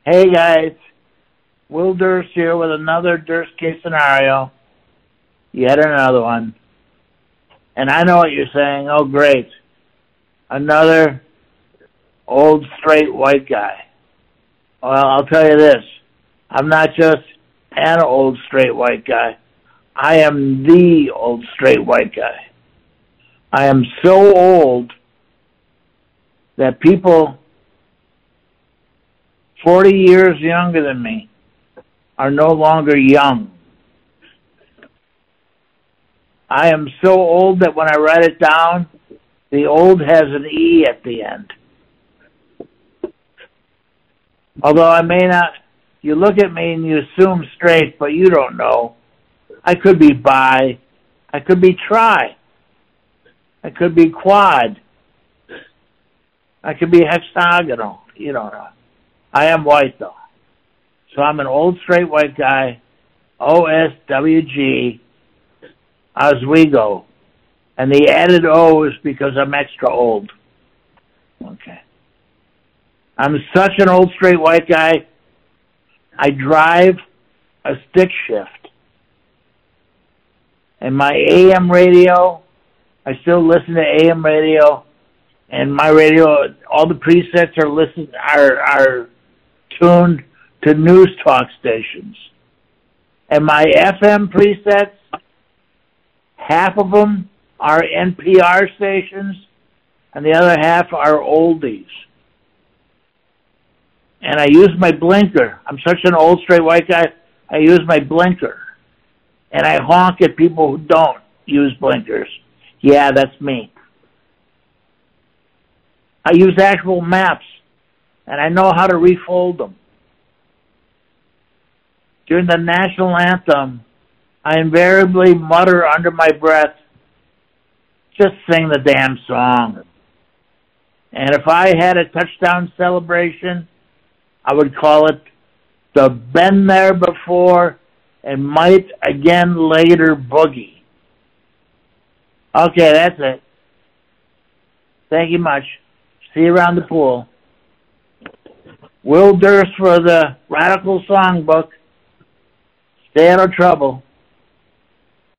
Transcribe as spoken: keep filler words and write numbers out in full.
Hey guys, Will Durst here with another Durst case scenario. Yet another one. And I know what you're saying. Oh, great. Another old straight white guy. Well, I'll tell you this. I'm not just an old straight white guy. I am the old straight white guy. I am so old that people forty years younger than me are no longer young. I am so old that when I write it down, the old has an E at the end. Although I may not, you look at me and you assume straight, but you don't know. I could be bi. I could be tri. I could be quad. I could be hexagonal. You don't know. I am white, though. So I'm an old straight white guy, O S W G, Oswego. And the added O is because I'm extra old. Okay. I'm such an old straight white guy, I drive a stick shift. And my A M radio, I still listen to A M radio, and my radio, all the presets are listen are are tuned to news talk stations. And my F M presets, half of them are N P R stations, and the other half are oldies. And I use my blinker. I'm such an old straight white guy, I use my blinker. And I honk at people who don't use blinkers. Yeah, that's me. I use actual maps, and I know how to refold them. During the national anthem, I invariably mutter under my breath, just sing the damn song. And if I had a touchdown celebration, I would call it the Been There Before and Might Again Later Boogie. Okay, that's it. Thank you much. See you around the pool. Will Durst for the Radical Songbook. Stay out of trouble.